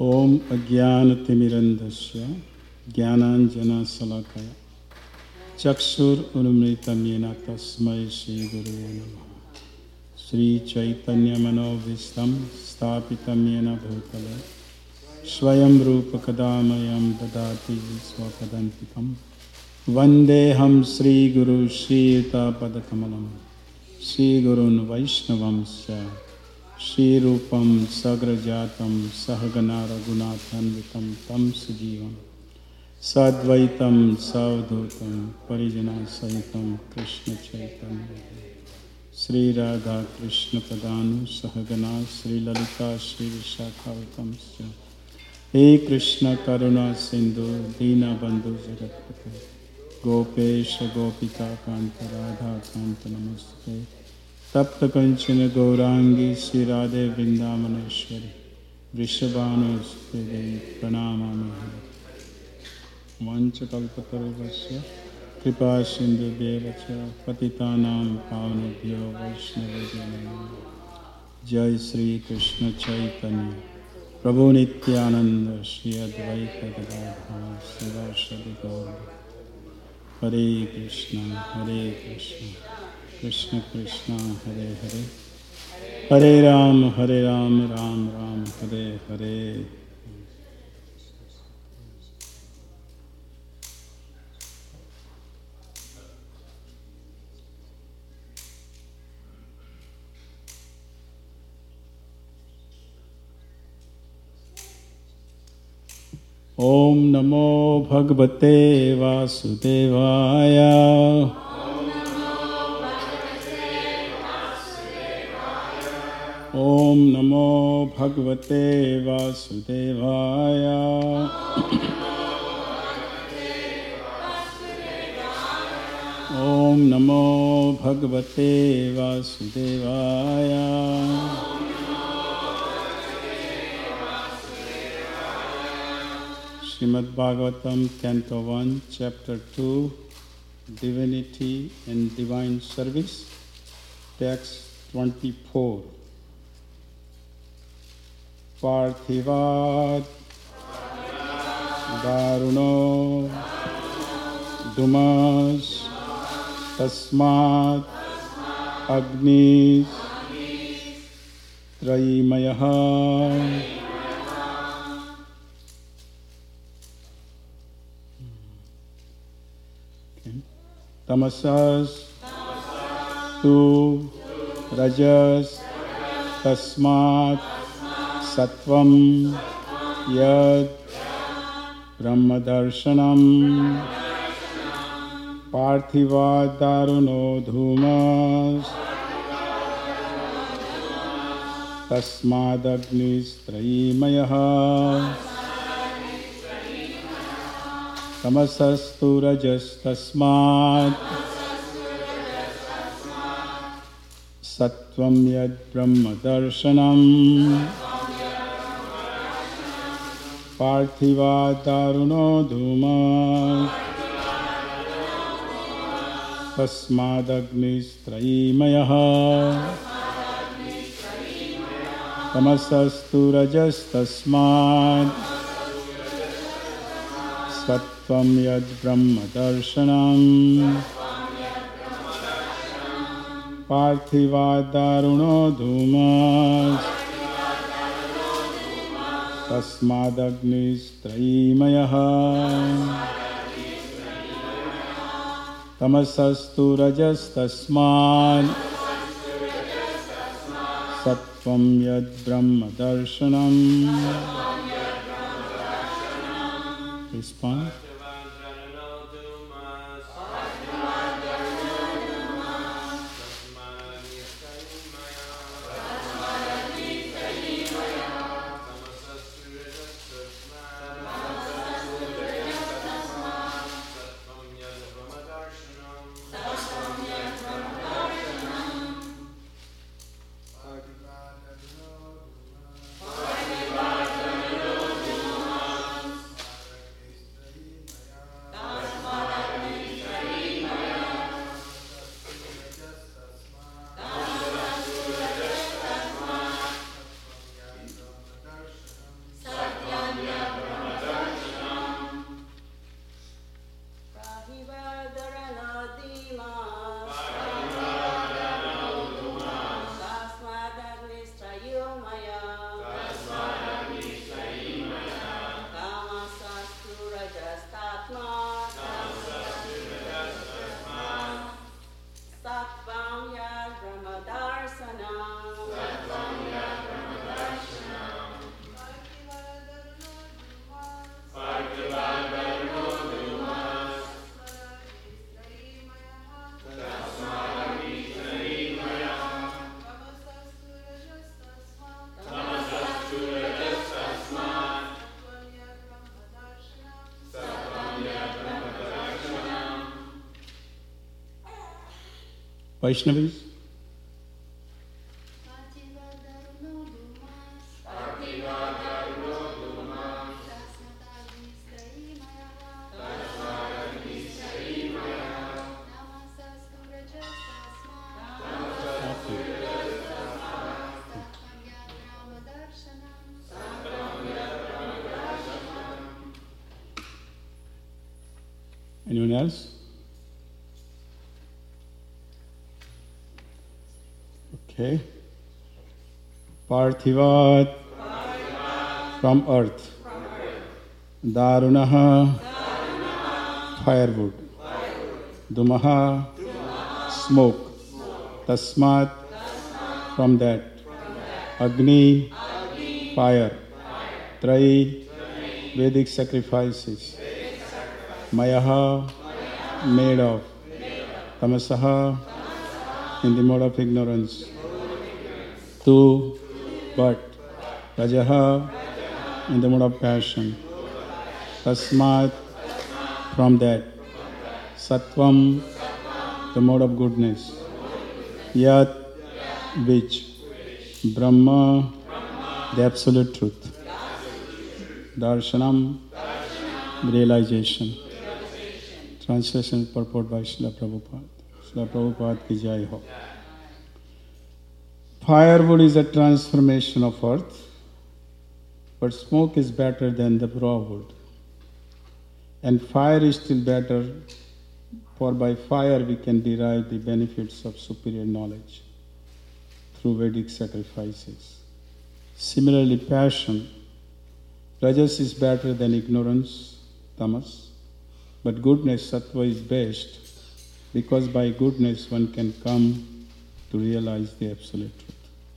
ओम अज्ञानतिमिरन्धस्य ज्ञानाञ्जनशलाकया चक्षुरुन्मीलितं येन तस्मै श्रीगुरवे नमः। श्रीचैतन्यमनोभीष्टं स्थापितं येन भूतले स्वयं रूपकदा मह्यं ददाति स्वपदान्तिकं। वन्देऽहं श्रीगुरु श्रीयुतापदकमलं श्रीगुरून् वैष्णवंश्च श्रीरूपं सग्रजातं सहगना रघुनाथान्वितं तं सजीवं सद्वैतं सवधूतं परिजनसहितं कृष्णचैतन्य श्रीराधा कृष्णपदानु सहगना श्रीललिता श्रीविशाखावतंश्च। हे कृष्ण करुणा सिंधु दीनबंधु जगत्पते गोपेश गोपिकाकांत राधा कांत नमस्ते। तप्त कंचन गौरांगी श्री राधे वृंदावनेश्वरी वृषभानुसुते देवी प्रणमामि हरि। वंशकल्पतरुभ्यश्च कृपा सिन्धुभ्येव च पतितानां पावनेभ्यो वैष्णवेभ्यो नमः। जय श्री कृष्ण चैतन्य प्रभु नित्यानंद श्री अद्वैत गदाधर शिवासादि गौर। हरे कृष्ण कृष्ण कृष्ण हरे हरे, हरे राम राम राम हरे हरे। ओम नमो भगवते वासुदेवाय। ओम नमो भगवते वासुदेवाय। ओम नमो भगवते वासुदेवाय। Srimad Bhagavatam, Canto 1, Chapter 2, Divinity and Divine Service, Text 24. Parthivad Daruno Dumas Tasmat Agnis Trayimayaha Tamasas tu rajas tasmat sattvam yad brahmadarshanam parthivad daruno dhumas tasmadagnis trayimayaha Tamasastu rajas tasmat sattvam yad brahma darshanam parthiva daruno dhumas tasmadagnis trayimayaha Tamasastu rajas tasmat sattvam yad brahma darshanam parthiva daruno dhumas tasmadagnis trayimayaha tamasastu rajas tasmat sattvam yad brahma darshanam. Respond. Vaishnavis? Anyone else? Okay. Parthivat from earth. Darunaha firewood. Dumaha smoke. Tasmat from that. Agni fire. Trai Vedic sacrifices. Mayaha made of. Tamasaha in the mode of ignorance. Tu but. Rajaha in the mode of passion. Tasmat from that. Sattvam the mode of goodness. Yat which. Brahma the absolute truth. Darshanam realization. Translation purport by Srila Prabhupada. Srila Prabhupada ki jai ho. Firewood is a transformation of earth, but smoke is better than the raw wood. And fire is still better, for by fire we can derive the benefits of superior knowledge through Vedic sacrifices. Similarly, passion, rajas is better than ignorance, tamas, but goodness, sattva, is best, because by goodness one can come to realize the absolute truth.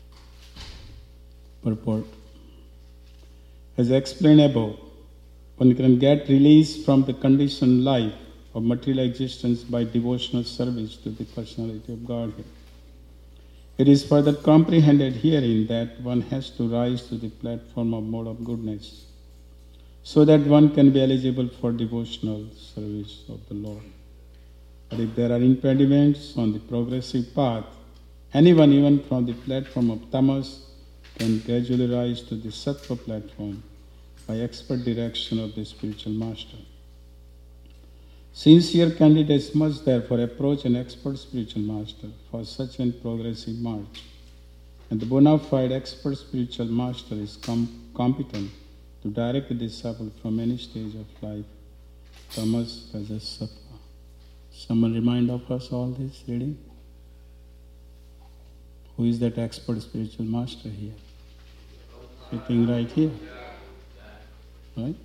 Purport. As explained above, one can get release from the conditioned life of material existence by devotional service to the personality of Godhead. It is further comprehended herein that one has to rise to the platform of mode of goodness, so that one can be eligible for devotional service of the Lord. But if there are impediments on the progressive path, anyone, even from the platform of tamas, can gradually rise to the sattva platform by expert direction of the spiritual master. Sincere candidates must therefore approach an expert spiritual master for such a progressive march, and the bona fide expert spiritual master is competent to direct the disciple from any stage of life, tamas, rajas, sattva. Someone remind of us all this reading? Who is that expert spiritual master here? Sitting right here. Right?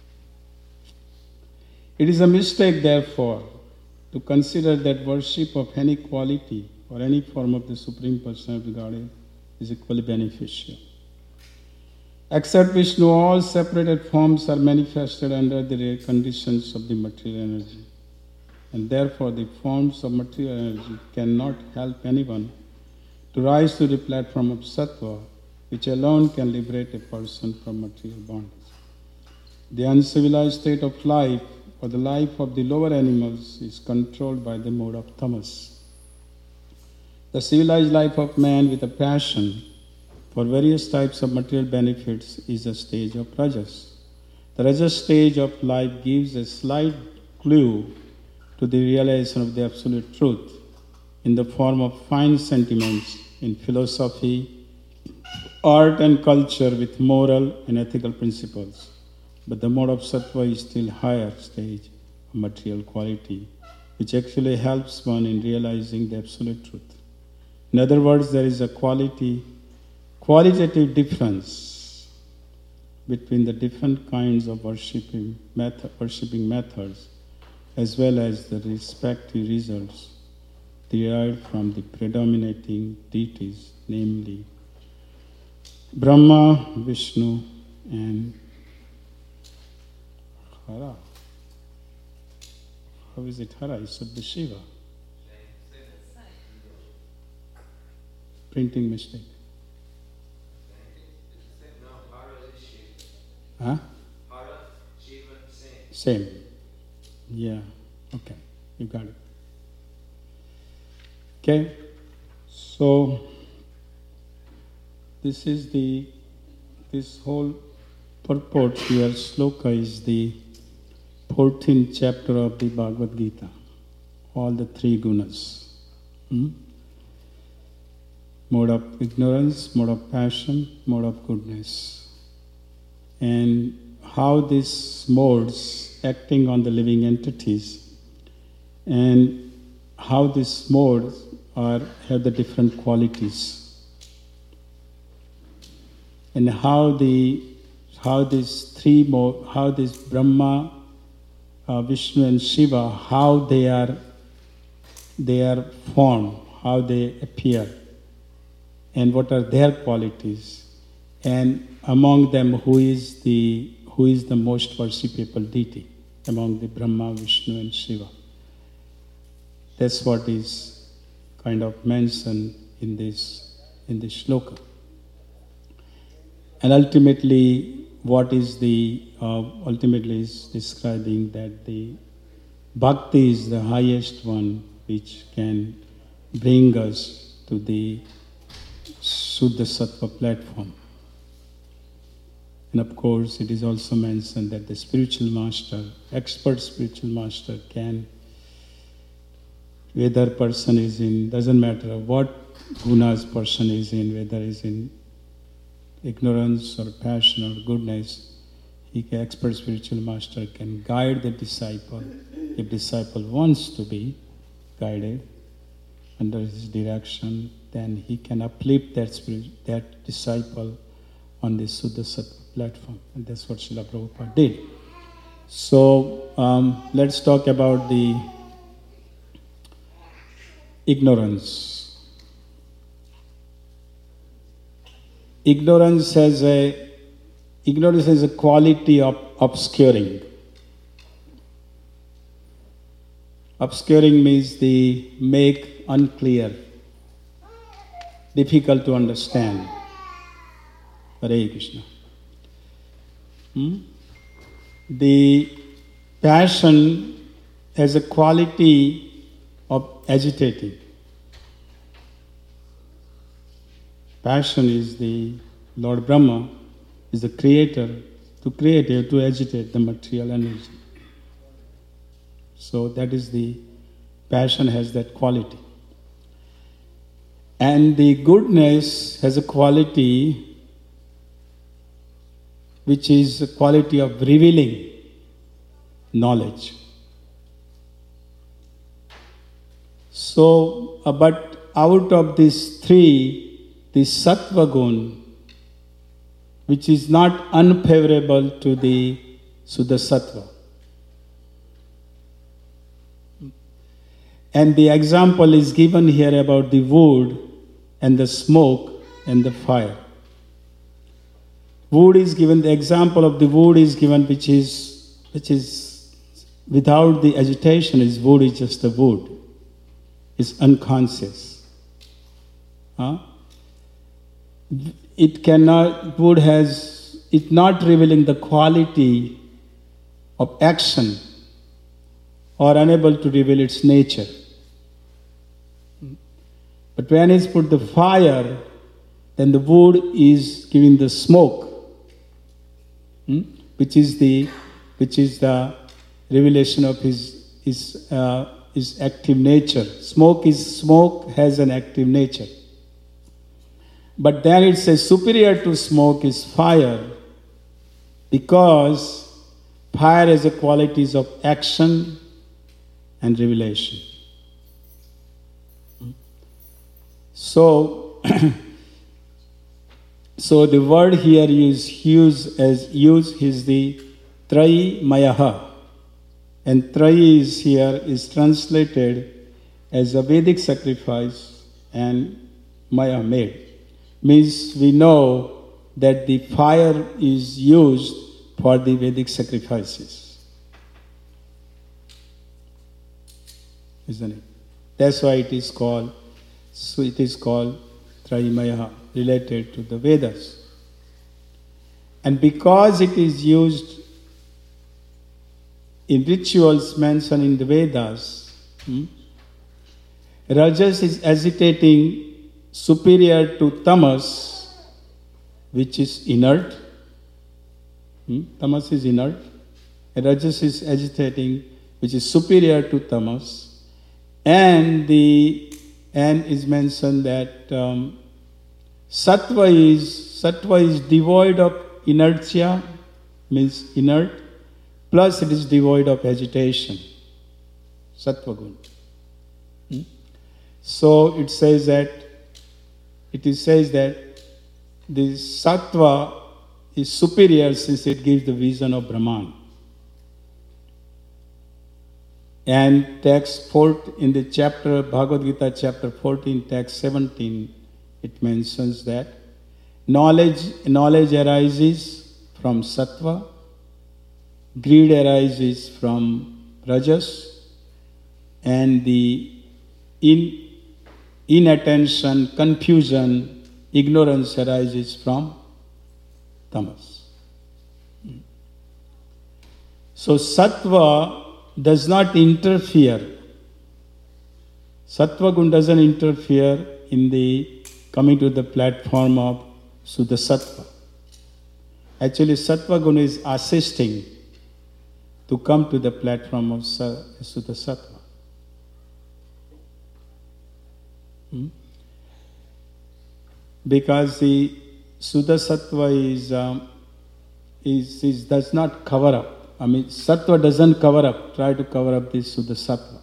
It is a mistake, therefore, to consider that worship of any quality or any form of the Supreme Personality of Godhead is equally beneficial. Except Vishnu, all separated forms are manifested under the rare conditions of the material energy. And therefore, the forms of material energy cannot help anyone to rise to the platform of sattva, which alone can liberate a person from material bondage. The uncivilized state of life, or the life of the lower animals, is controlled by the mode of tamas. The civilized life of man with a passion for various types of material benefits is a stage of rajas. The rajas stage of life gives a slight clue to the realization of the absolute truth in the form of fine sentiments in philosophy, art and culture with moral and ethical principles. But the mode of sattva is still higher stage of material quality, which actually helps one in realizing the absolute truth. In other words, there is a qualitative difference between the different kinds of worshipping methods, as well as the respective results derived from the predominating deities, namely Brahma, Vishnu, and Hara. How is it Hara? It should be Shiva. Printing mistake. Huh? Hara, Shiva, Same. Yeah. Okay. You got it. Okay. So this whole purport here, sloka, is the 14th chapter of the Bhagavad Gita. All the three gunas. Mode of ignorance, mode of passion, mode of goodness. And how these modes acting on the living entities, and how these modes have the different qualities, and how these Brahma, Vishnu and Shiva, how they are formed, how they appear, and what are their qualities, and among them who is the most worshipable deity among the Brahma, Vishnu and Shiva. That's what is kind of mentioned in this shloka. And ultimately, what is ultimately is describing that the bhakti is the highest one which can bring us to the Shuddha Sattva platform. And of course, it is also mentioned that the spiritual master, expert spiritual master, can, whether person is in, doesn't matter what gunas person is in, whether is in ignorance or passion or goodness, expert spiritual master can guide the disciple. If disciple wants to be guided under his direction, then he can uplift that disciple on the Shuddha Sattva platform. And that's what Srila Prabhupada did. So let's talk about the ignorance. Ignorance has a quality of obscuring. Obscuring means make unclear, difficult to understand. Hare Krishna. The passion has a quality of agitating. Passion is the Lord Brahma, is the creator, to agitate the material energy. So that is the passion has that quality. And the goodness has a quality which is a quality of revealing knowledge. So, but out of these three, the sattva gun, which is not unfavorable to the Shuddha Sattva. And the example is given here about the wood and the smoke and the fire. Wood is given, the example of the wood is given, which is without the agitation, is wood is just a wood. It's unconscious. It's not revealing the quality of action or unable to reveal its nature. But when it's put the fire, then the wood is giving the smoke, which is the revelation of his active nature. Smoke has an active nature. But then it says superior to smoke is fire, because fire has the qualities of action and revelation. So So the word here is used is the Trai Mayaha. And Trai is here is translated as a Vedic sacrifice and Maya made. Means we know that the fire is used for the Vedic sacrifices. Isn't it? That's why it is called Trayimaya, related to the Vedas. And because it is used in rituals mentioned in the Vedas, Rajas is agitating superior to Tamas, which is inert. Tamas is inert. Rajas is agitating, which is superior to Tamas. And is mentioned that Sattva is devoid of inertia, means inert, plus it is devoid of agitation. Sattva gun. So it says that the Sattva is superior since it gives the vision of Brahman. And text 4 in the chapter, Bhagavad Gita chapter 14, text 17, it mentions that knowledge arises from Sattva, greed arises from Rajas, and the inattention, confusion, ignorance arises from Tamas. So Sattva does not interfere. Sattva gun doesn't interfere in the coming to the platform of Suddha Sattva. Actually, Sattva gun is assisting to come to the platform of Suddha Sattva. Because the Suddha Sattva does not cover up. I mean, Sattva doesn't cover up, try to cover up this Suddha Sattva.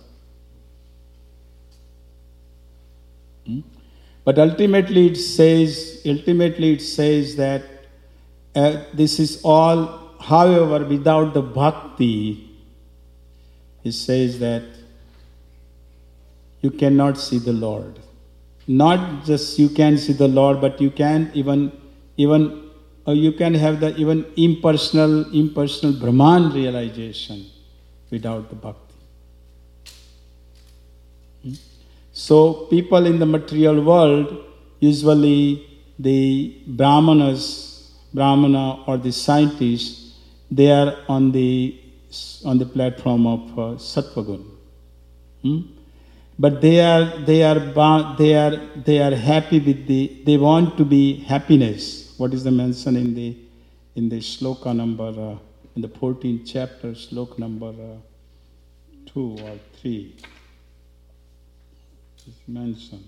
But ultimately it says that this is all, however, without the bhakti, it says that you cannot see the Lord. Not just you can see the Lord, but you can even you can have the even impersonal Brahman realization without the bhakti. So people in the material world, usually the Brahmana or the scientists, they are on the platform of Sattva gun. But they are happy with they want to be happiness. What is the mention in the shloka number in the 14th chapter, shloka number 2 or 3? It's mentioned.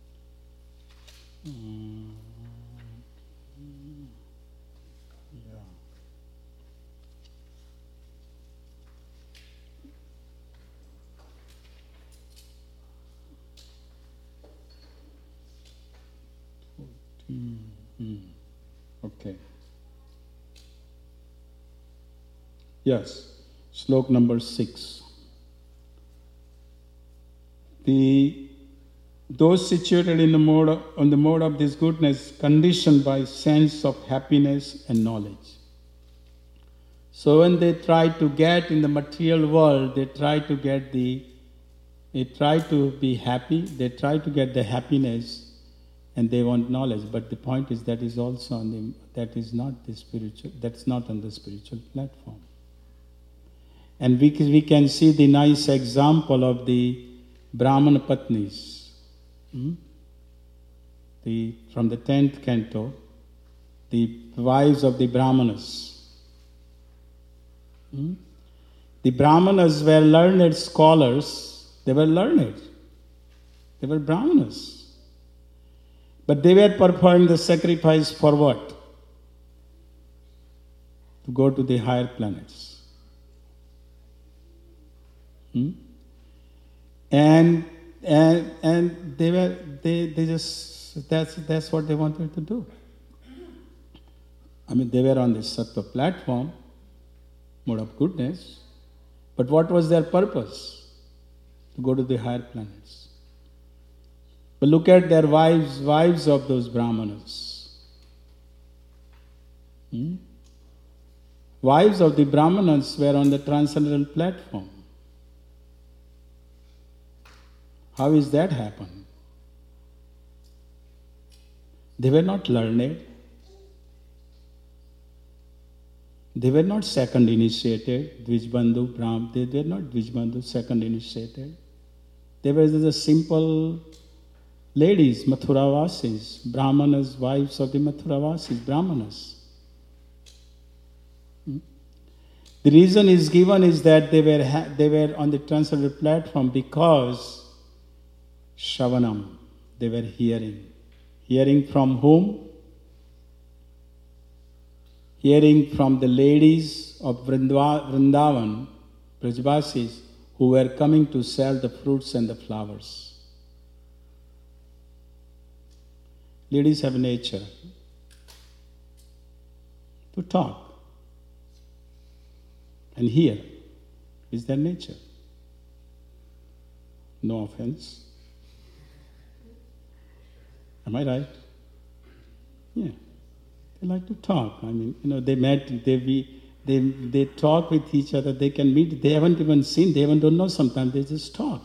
Okay. Yes, slok number 6. Those situated on the mode of this goodness, conditioned by sense of happiness and knowledge. So when they try to get in the material world, they try to be happy, they try to get the happiness, and they want knowledge. But the point is that is also that's not on the spiritual platform. And we can see the nice example of the Brahmana Patnis. From the 10th canto, the wives of the Brahmanas. The Brahmanas were learned scholars, they were learned. They were Brahmanas. But they were performing the sacrifice for what? To go to the higher planets. And they just that's what they wanted to do. I mean, they were on the Sattva platform, mode of goodness. But what was their purpose? To go to the higher planets. But look at their wives of those Brahmanas. Wives of the Brahmanas were on the transcendental platform. How is that happen? They were not learned. They were not second initiated, Dvijbandhu, Brahm. They were not Dvijbandhu, second initiated. They were just simple ladies, Mathuravasis, Brahmanas, wives of the Mathuravasis, Brahmanas. The reason is given is that they were on the transcendental platform because Shravanam, they were hearing. Hearing from whom? Hearing from the ladies of Vrindavan, Brajvasis, who were coming to sell the fruits and the flowers. Ladies have nature to talk and hear. Is their nature. No offense. Am I right? Yeah. They like to talk. I mean, they met, they talk with each other, they can meet, they haven't even seen, they even don't know sometimes, they just talk.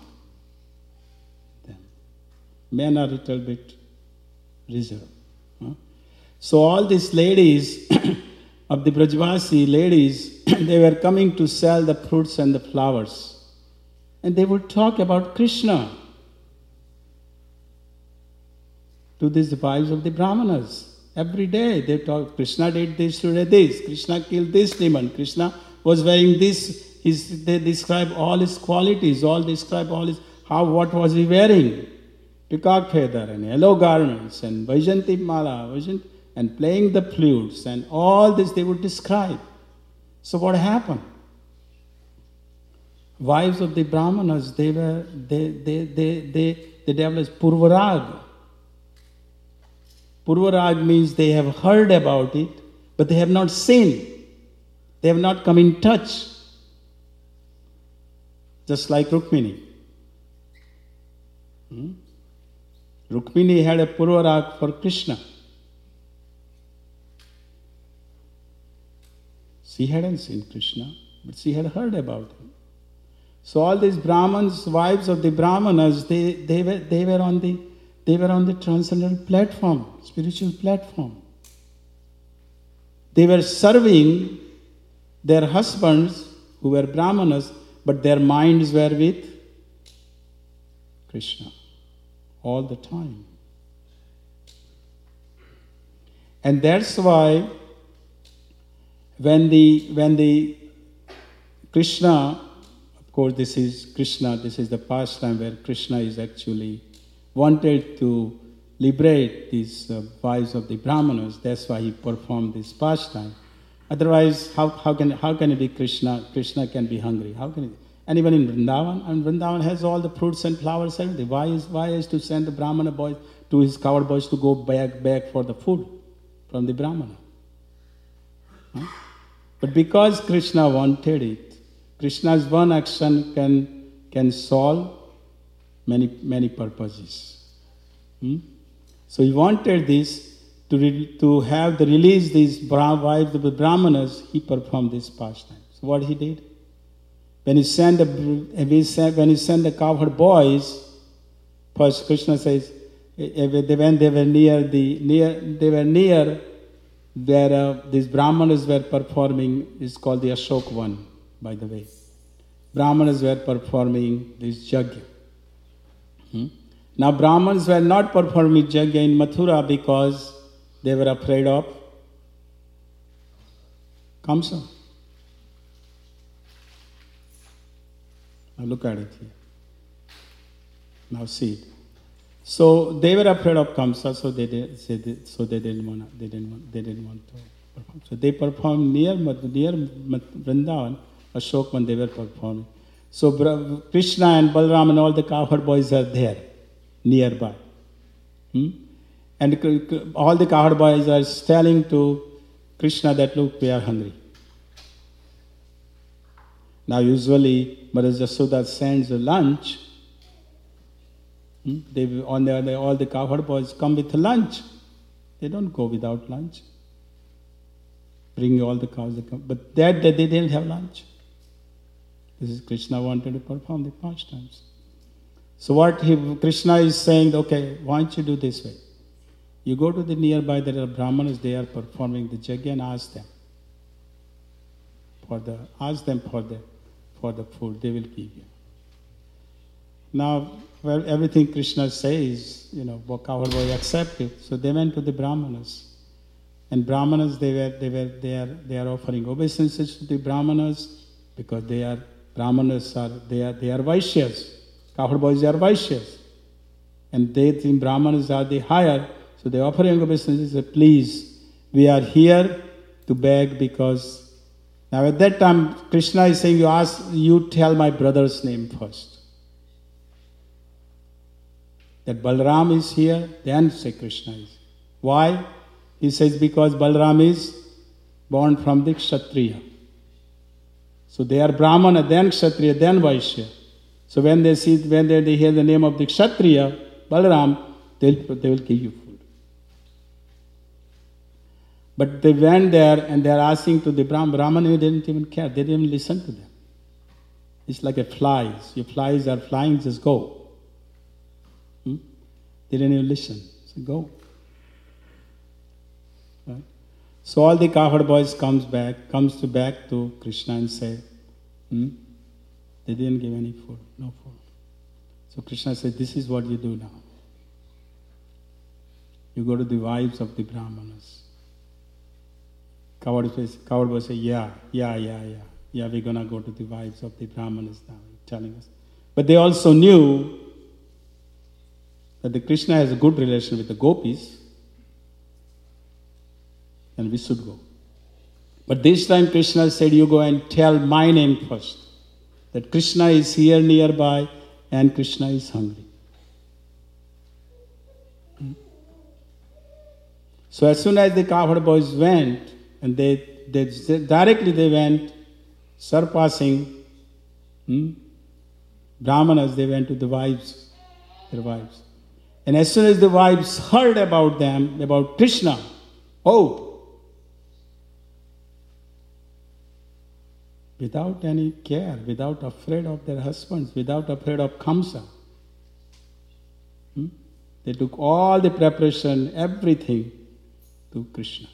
Men are a little bit reserved. So all these ladies of the Brajvasi ladies, they were coming to sell the fruits and the flowers. And they would talk about Krishna to these wives of the Brahmanas. Every day they talk, Krishna did this, today this, Krishna killed this demon, Krishna was wearing this. They describe all his qualities, what was he wearing? Peacock feather and yellow garments and Vaijanti Mala, and playing the flutes and all this they would describe. So what happened? Wives of the Brahmanas, they developed Purvarag. Purvarag means they have heard about it, but they have not seen. They have not come in touch. Just like Rukmini. Rukmini had a Purvarag for Krishna. She hadn't seen Krishna, but she had heard about him. So all these Brahmins, wives of the Brahmanas, they were on the transcendental platform, spiritual platform. They were serving their husbands who were Brahmanas, but their minds were with Krishna all the time. And that's why when the Krishna, of course this is Krishna, this is the pastime where Krishna is actually wanted to liberate these wives of the Brahmanas. That's why he performed this pastime. Otherwise, how can it be Krishna? Krishna can be hungry. How can it? And even in Vrindavan, and Vrindavan has all the fruits and flowers and everything. Why is to send the Brahmana boys to his coward boys to go back for the food from the Brahmana? Huh? But because Krishna wanted it, Krishna's one action can solve many purposes. So he wanted this to have the release these wives of the Brahmanas. He performed this pastime. So what he did? When he sent the cowherd boys, first Krishna says when they were near where these Brahmanas were performing, is called the Ashok Van, by the way. Brahmanas were performing this yajna. Now Brahmans were not performing yajna in Mathura because they were afraid of Kamsa. Now look at it here. Now see it. So they were afraid of Kamsa, so they didn't want to perform. So they performed near Vrindavan, Ashok when they were performing. So Krishna and Balaram and all the cowherd boys are there, nearby. And all the cowherd boys are telling to Krishna that look, we are hungry. Now usually Mother Yasoda sends a lunch. All the cowherd boys come with lunch. They don't go without lunch. Bring all the cows, they come. But that day they didn't have lunch. This is Krishna wanted to perform the pastimes. So what Krishna is saying, okay, why don't you do this way? You go to the nearby, there are Brahmanas, they are performing the yajna, and ask them for the food, they will give you. Now, well, everything Krishna says, cowherd boy accepted. So they went to the Brahmanas. And Brahmanas, they are offering obeisances to the Brahmanas because Brahmanas are Vaishyas. Cowherd boys are Vaishyas. And they think Brahmanas are the higher. So they are offering obeisances, say, please, we are here to beg because... Now at that time, Krishna is saying, you tell my brother's name first. That Balaram is here, then say Krishna is. Why? He says because Balaram is born from the Kshatriya. So they are Brahmana, then Kshatriya, then Vaishya. So when they hear the name of the Kshatriya, Balaram, they will give you food. But they went there and they are asking to the Brahmana, they didn't even care, they didn't even listen to them. It's like a flies. Your flies are flying, just go. They didn't even listen. So go. Right? So all the cowherd boys comes back to Krishna and say, they didn't give any food, no food. So Krishna said, this is what you do now. You go to the wives of the Brahmanas. Cowherd boys say, yeah, we're gonna go to the wives of the Brahmanas now, telling us. But they also knew that the Krishna has a good relation with the gopis, and we should go. But this time Krishna said, you go and tell my name first. That Krishna is here nearby and Krishna is hungry. So as soon as the cowherd boys went, and they directly went, surpassing Brahmanas, they went to their wives. And as soon as the wives heard about them, about Krishna, without any care, without afraid of their husbands, without afraid of Kamsa, they took all the preparation, everything to Krishna.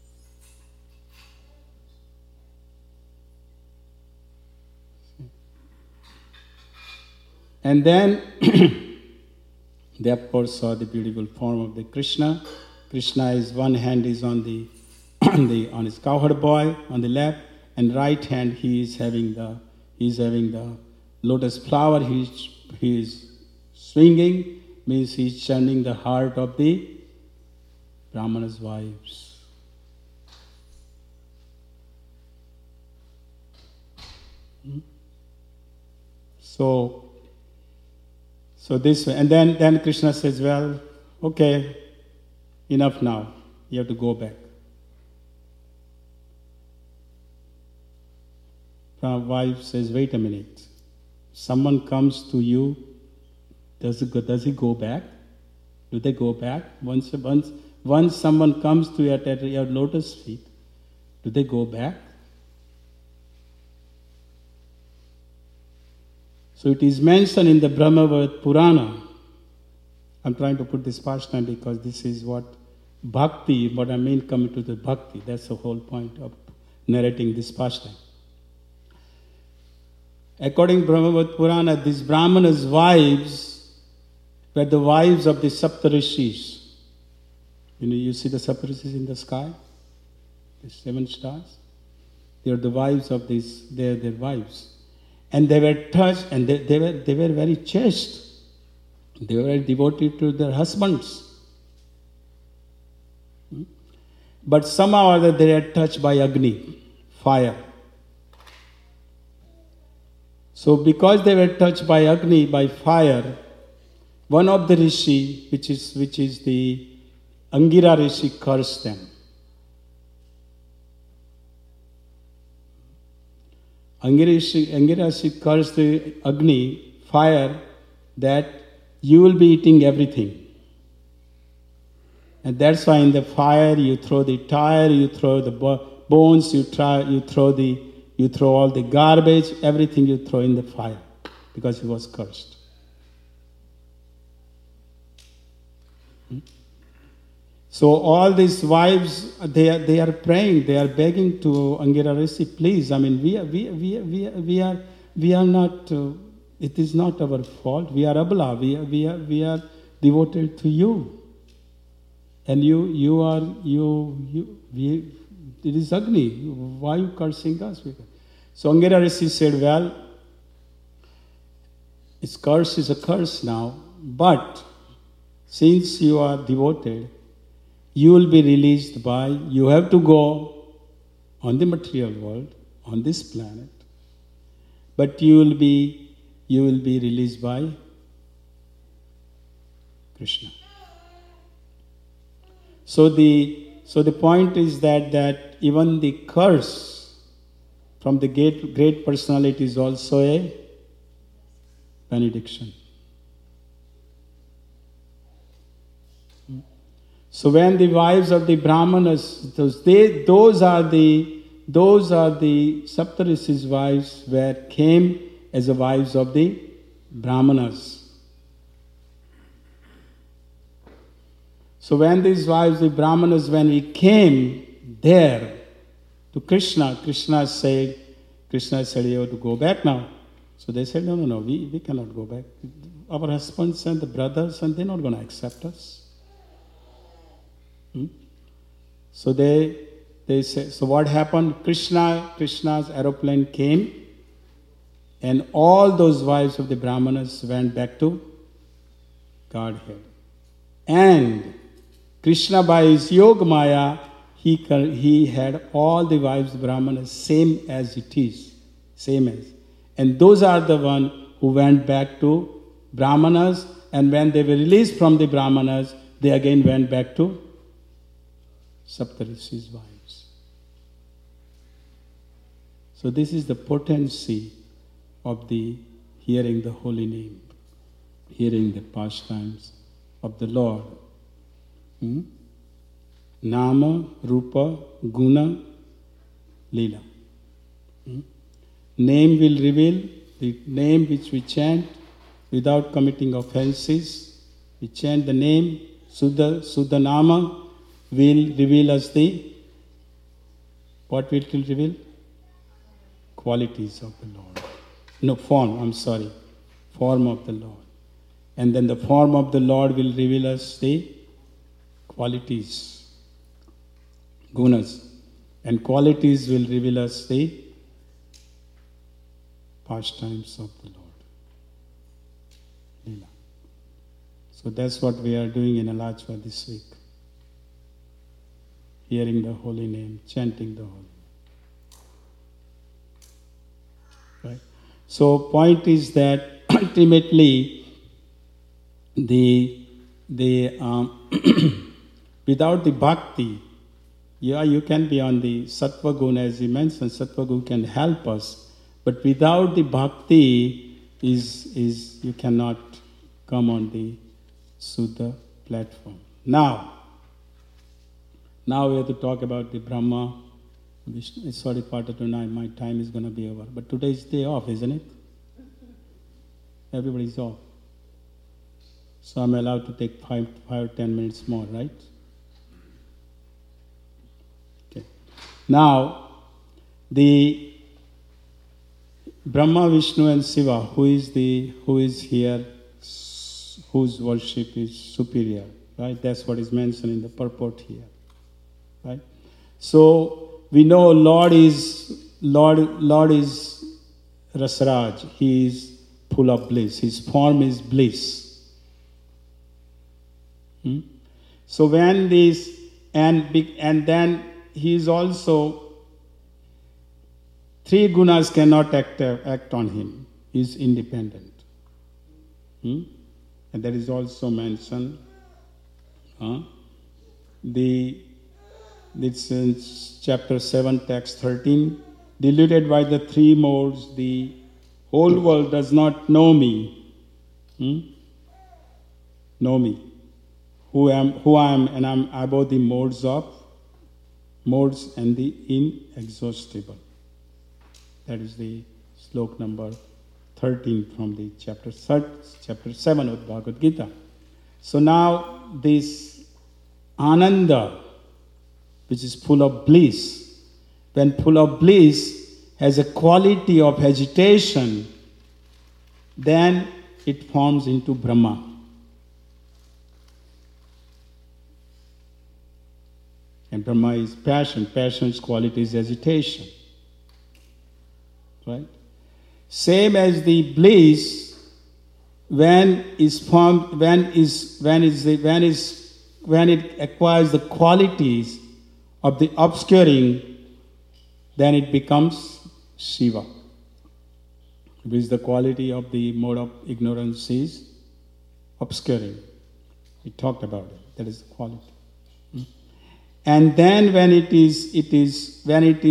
And then they of course saw the beautiful form of the Krishna. Krishna is one hand is on on his cowherd boy on the left, and right hand he is having the lotus flower. He is swinging, means he is churning the heart of the Brahmana's wives. So this way, and then Krishna says, well, okay, enough now. You have to go back. The wife says, wait a minute. Someone comes to you, does he go back? Do they go back? Once someone comes to you at your lotus feet, do they go back? So it is mentioned in the Brahmavamsa Purana. I'm trying to put this pastime because this is what bhakti, what I mean coming to the bhakti. That's the whole point of narrating this pastime. According to Brahmavamsa Purana, these Brahmanas' wives were the wives of the Saptarishis. You see the Saptarishis in the sky? The 7 stars? They are the wives of these, they are their wives. And they were touched, and they were very chaste. They were very devoted to their husbands. But somehow or other they were touched by Agni, fire. So because they were touched by Agni, by fire, one of the rishi, which is the Angira rishi, cursed them. Angirashi cursed the Agni, fire, that you will be eating everything. And that's why in the fire you throw the tire, you throw the bones, you throw all the garbage, everything you throw in the fire, because he was cursed. So all these wives, they are praying, they are begging to Angira Rishi, please. I mean, we are not. It is not our fault. We are Abla. We are devoted to you, and it is Agni. Why are you cursing us? So Angira Rishi said, well, this curse is a curse now, but since you are devoted, you will be released by, you have to go on the material world, on this planet, but you will be released by Krishna. So the point is that even the curse from the great personality is also a benediction. So when the wives of the Brahmanas, those are the Saptarishis' wives, came as the wives of the Brahmanas. So when these wives, the Brahmanas, when we came there to Krishna, Krishna said, you have to go back now. So they said, no, we cannot go back. Our husbands and the brothers, and they're not going to accept us. So they say, so what happened? Krishna's aeroplane came, and all those wives of the Brahmanas went back to Godhead. And Krishna, by his Yoga Maya, he had all the wives of Brahmanas same as it is, same as. And those are the ones who went back to Brahmanas, and when they were released from the Brahmanas, they again went back to Saptarishis' wives. So this is the potency of the hearing the holy name, hearing the pastimes of the Lord. Nama, Rupa, Guna, Leela. Name will reveal, the name which we chant without committing offenses. We chant the name, Suddha Nama, will reveal us what it will reveal? Qualities of the Lord. No, form of the Lord. And then the form of the Lord will reveal us the qualities, gunas. And qualities will reveal us the pastimes of the Lord. Leela. So that's what we are doing in Alachua this week. Hearing the holy name, chanting the holy name. Right? So point is that ultimately without the bhakti, you can be on the sattva guna, as you mentioned, sattva guna can help us, but without the bhakti you cannot come on the Suddha platform. Now we have to talk about the Brahma, Vishnu. Sorry, quarter to 9, my time is going to be over. But today is day off, isn't it? Everybody's off. So I'm allowed to take 5 or 10 minutes more, right? Okay. Now, the Brahma, Vishnu and Shiva, who is here, whose worship is superior, right? That's what is mentioned in the purport here. Right? So we know Lord is Rasaraj. He is full of bliss. His form is bliss. So when this and then he is also 3 gunas cannot act on him. He is independent. And that is also mentioned. It's in chapter 7, text 13. deluded by the three modes, the whole world does not know me. Know me. Who I am, and I'm above the modes and the inexhaustible. That is the slok number 13 from the chapter 7 of Bhagavad Gita. So now this ananda, which is full of bliss, when full of bliss has a quality of agitation, then it forms into Brahma. And Brahma is passion. Passion's quality is agitation. Right? Same as the bliss, when it acquires the qualities of the obscuring, then it becomes Shiva. Which the quality of the mode of ignorance is obscuring. We talked about it. That is the quality. And then when it is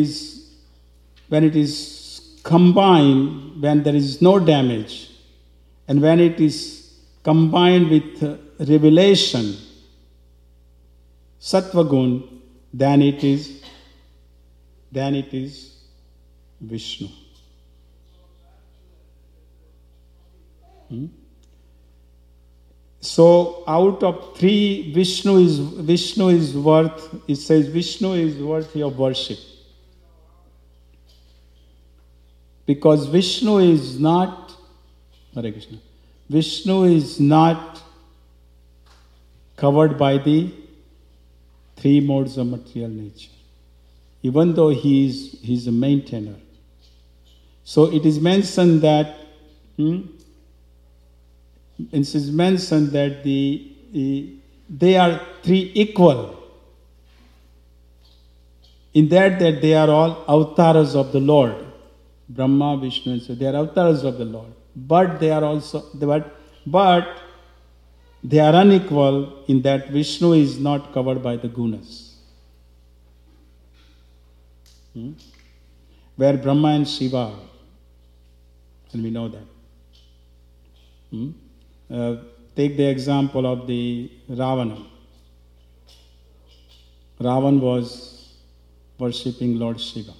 combined, when there is no damage, and when it is combined with revelation, sattva gun, then it is Vishnu. So out of three, Vishnu is worth, it says Vishnu is worthy of worship. Because Vishnu is not, Hare Krishna, Vishnu is not covered by the three modes of material nature, even though he is a maintainer. So it is mentioned that they are three equal, in that they are all avatars of the Lord. Brahma, Vishnu, and so they are avatars of the Lord. But they are also, but they are unequal in that Vishnu is not covered by the gunas. Where Brahma and Shiva are. And we know that. Take the example of the Ravana. Ravan was worshipping Lord Shiva.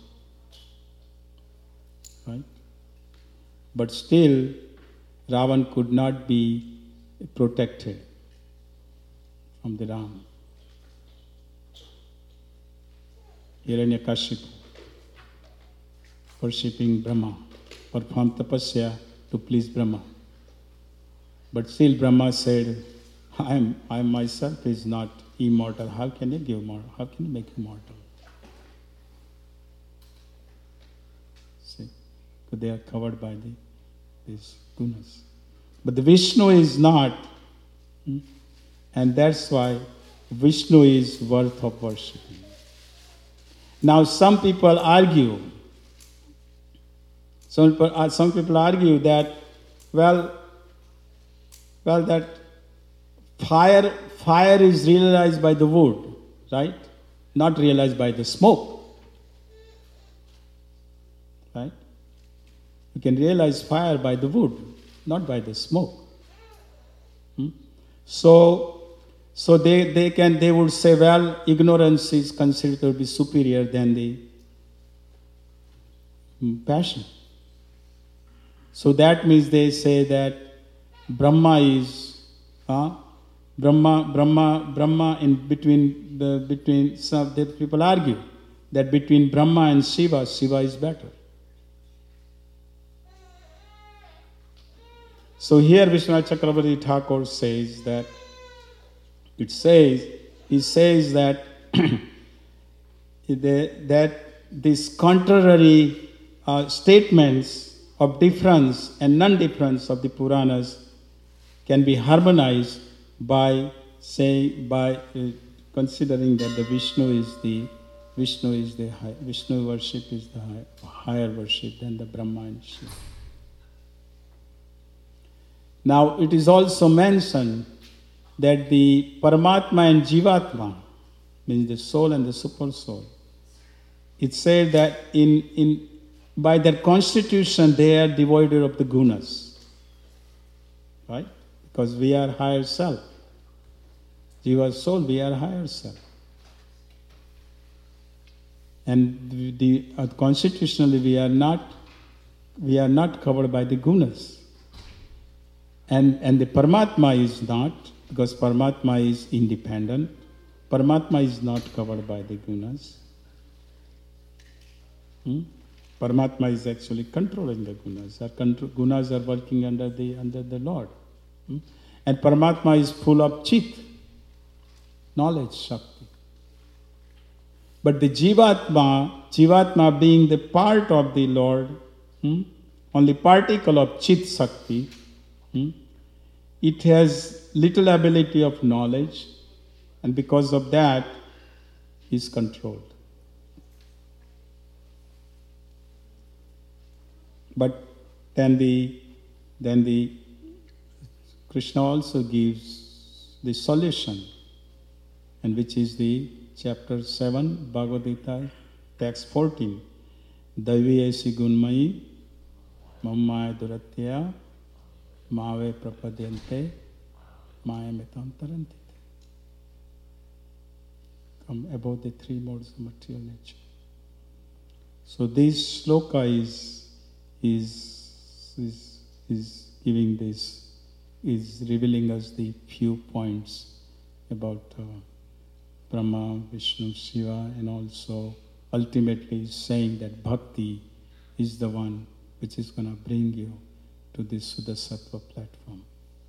Right? But still, Ravan could not be protected from the Ram. Hiranyakashipu, worshipping Brahma, performed tapasya to please Brahma. But still Brahma said, I myself is not immortal. How can you give mortal? How can you make immortal? See, so they are covered by these gunas. But the Vishnu is not. And that's why Vishnu is worth of worshipping. Now some people argue. Some people argue that, that fire is realized by the wood, right? Not realized by the smoke. Right? You can realize fire by the wood, not by the smoke. So they would say, ignorance is considered to be superior than the passion. So that means they say that Brahma is Brahma in between some people argue that between Brahma and Shiva is better. So here Vishwanath Chakravarti Thakur says that he says that that these contrary statements of difference and non-difference of the Puranas can be harmonized by considering that the Vishnu worship is the higher worship than the Brahma and Shiva. Now it is also mentioned that the Paramatma and Jivatma, means the soul and the super soul, it said that in by their constitution, they are devoid of the gunas. Right? Because we are higher self. Jiva soul, we are higher self. And constitutionally, we are not covered by the gunas. And the Paramatma is not, because Paramatma is independent. Paramatma is not covered by the gunas. Paramatma is actually controlling the gunas. Gunas are working under the Lord. And Paramatma is full of chit, knowledge, shakti. But the Jivatma being the part of the Lord, only particle of chit shakti, it has little ability of knowledge, and because of that, is controlled. But then the Krishna also gives the solution, and which is the chapter 7, Bhagavad Gita, text 14. Daivi esi gunmayi mammaya duratya mave prapadyante maya metam tarantite. Come above the three modes of material nature. So this shloka is giving this, is revealing us the few points about Brahma, Vishnu, Shiva, and also ultimately saying that bhakti is the one which is going to bring you to this Suddha Sattva platform.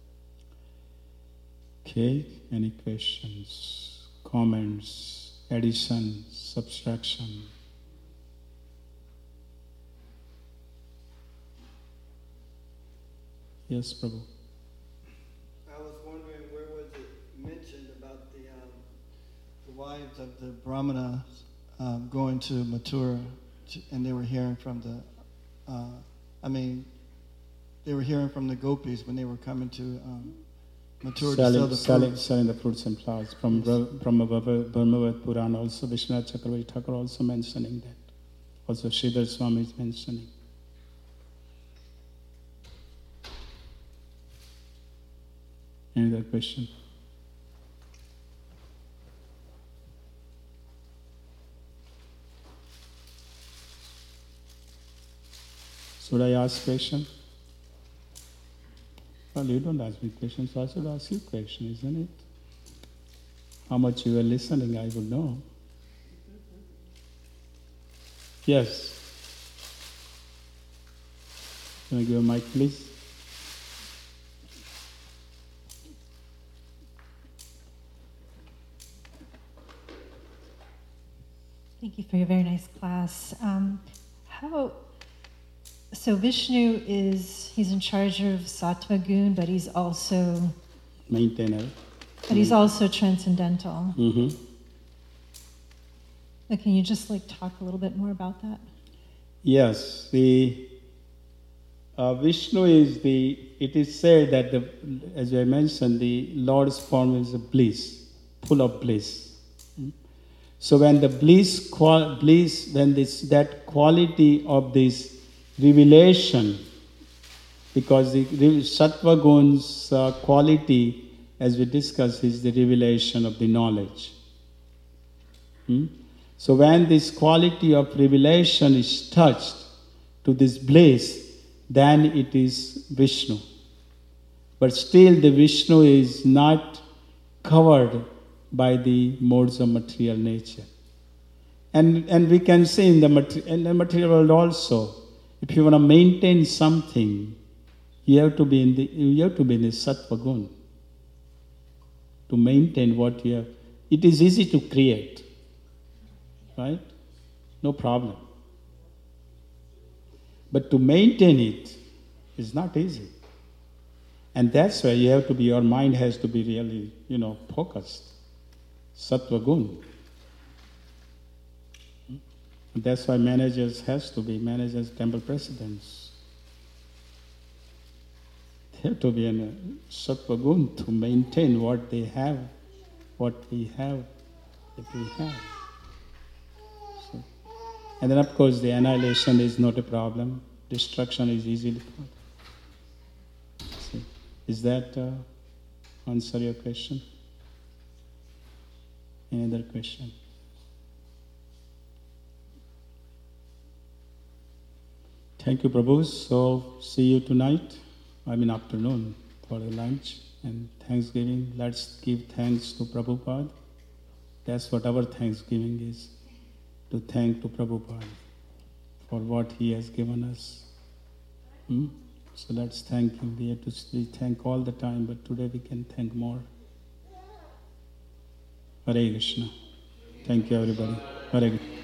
Okay, any questions, comments, addition, subtraction? Yes, Prabhu. I was wondering, where was it mentioned about the wives of the Brahmanas going to Mathura, and they were hearing from they were hearing from the gopis when they were coming to Mathura to sell the fruits. Selling the fruits and flowers. From Brahmavad Purana also, Vishwanath Chakravarti Thakur also mentioning that. Also Sridhar Swami is mentioning. Any other question? Should I ask question? Well, you don't ask me questions, so I should ask you question, isn't it? How much you are listening, I would know. Yes. Can I give a mic, please? Thank you for your very nice class. So Vishnu he's in charge of Sattva Gun, but he's also maintainer. But he's also transcendental. Mm-hmm. So can you just talk a little bit more about that? Yes, the Vishnu is it is said that as I mentioned, the Lord's form is a bliss, full of bliss. So when the that quality of this revelation, because the Sattva Gun's quality, as we discussed, is the revelation of the knowledge. So when this quality of revelation is touched to this bliss, then it is Vishnu. But still the Vishnu is not covered by the modes of material nature. And we can see in the material world also, if you want to maintain something, you have to be in the Sattva Gun to maintain what you have. It is easy to create, right? No problem. But to maintain it is not easy. And that's why your mind has to be really, focused. Sattva Gun. And that's why managers, temple presidents. They have to be in a Sattva Gun to maintain what they have, what we have, that we have. So, And then, of course, the annihilation is not a problem. Destruction is easily done. See, is that answer your question? Any other question? Thank you, Prabhu. So, see you tonight, afternoon, for the lunch and Thanksgiving. Let's give thanks to Prabhupada. That's what our Thanksgiving is, to thank to Prabhupada for what he has given us. So let's thank him. We have to thank all the time, but today we can thank more. Hare Krishna. Thank you, everybody. Hare Krishna.